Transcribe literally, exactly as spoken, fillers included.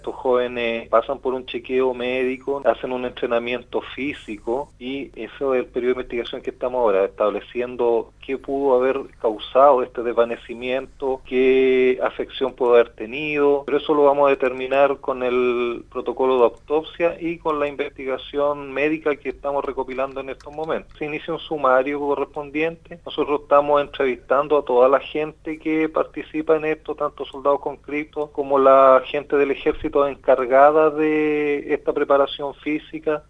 Estos jóvenes pasan por un chequeo médico, hacen un entrenamiento físico y eso es el periodo de investigación que estamos ahora, estableciendo qué pudo haber causado este desvanecimiento, qué afección pudo haber tenido, pero eso lo vamos a determinar con el protocolo de autopsia y con la investigación médica que estamos recopilando en estos momentos. Se inicia un sumario correspondiente, nosotros estamos entrevistando a toda la gente que participa en esto, tanto soldados conscriptos como la gente del ejército encargada de esta preparación física,